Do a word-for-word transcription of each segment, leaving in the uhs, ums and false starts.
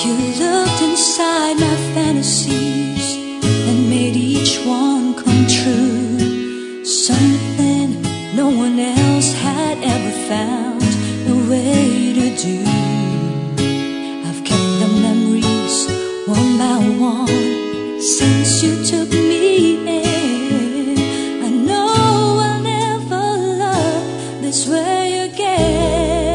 You looked inside my fantasies and made each one come true. Something no one else had ever found a way to do. I've kept the memories one by one since you took me in. I know I'll never love this way again.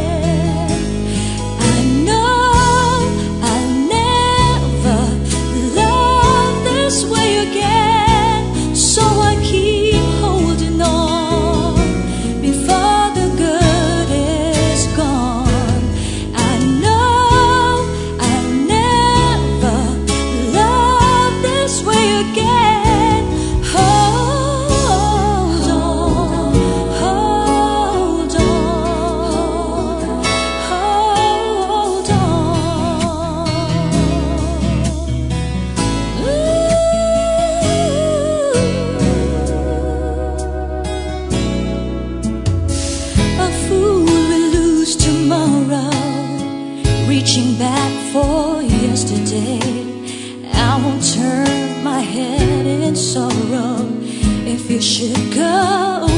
Reaching back for yesterday, I won't turn my head in sorrow if you should go